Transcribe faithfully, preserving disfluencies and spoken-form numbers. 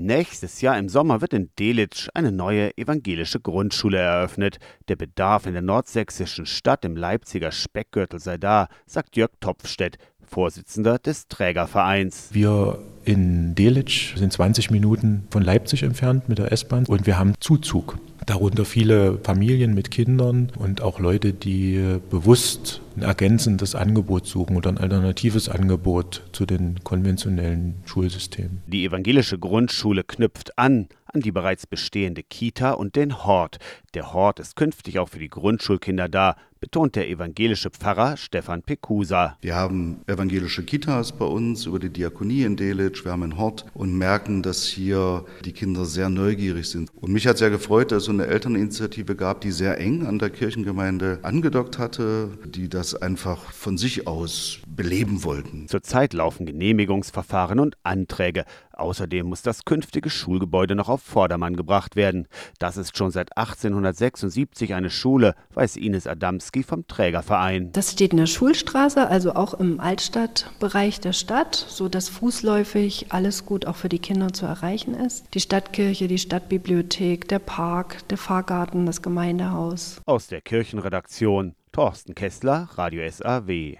Nächstes Jahr im Sommer wird in Delitzsch eine neue evangelische Grundschule eröffnet. Der Bedarf in der nordsächsischen Stadt im Leipziger Speckgürtel sei da, sagt Jörg Topfstedt, Vorsitzender des Trägervereins. Wir in Delitzsch sind zwanzig Minuten von Leipzig entfernt mit der S-Bahn und wir haben Zuzug. Darunter viele Familien mit Kindern und auch Leute, die bewusst ein ergänzendes Angebot suchen oder ein alternatives Angebot zu den konventionellen Schulsystemen. Die evangelische Grundschule knüpft an an die bereits bestehende Kita und den Hort. Der Hort ist künftig auch für die Grundschulkinder da, betont der evangelische Pfarrer Stefan Pekusa. Wir haben evangelische Kitas bei uns über die Diakonie in Delitzsch, wir haben einen Hort und merken, dass hier die Kinder sehr neugierig sind. Und mich hat sehr gefreut, dass es so eine Elterninitiative gab, die sehr eng an der Kirchengemeinde angedockt hatte, die das einfach von sich aus beleben wollten. Zurzeit laufen Genehmigungsverfahren und Anträge. Außerdem muss das künftige Schulgebäude noch auf Vordermann gebracht werden. Das ist schon seit achtzehnhundertsechsundsiebzig eine Schule, weiß Ines Adamski vom Trägerverein. Das steht in der Schulstraße, also auch im Altstadtbereich der Stadt, sodass fußläufig alles gut auch für die Kinder zu erreichen ist. Die Stadtkirche, die Stadtbibliothek, der Park, der Pfarrgarten, das Gemeindehaus. Aus der Kirchenredaktion Thorsten Kessler, Radio S A W.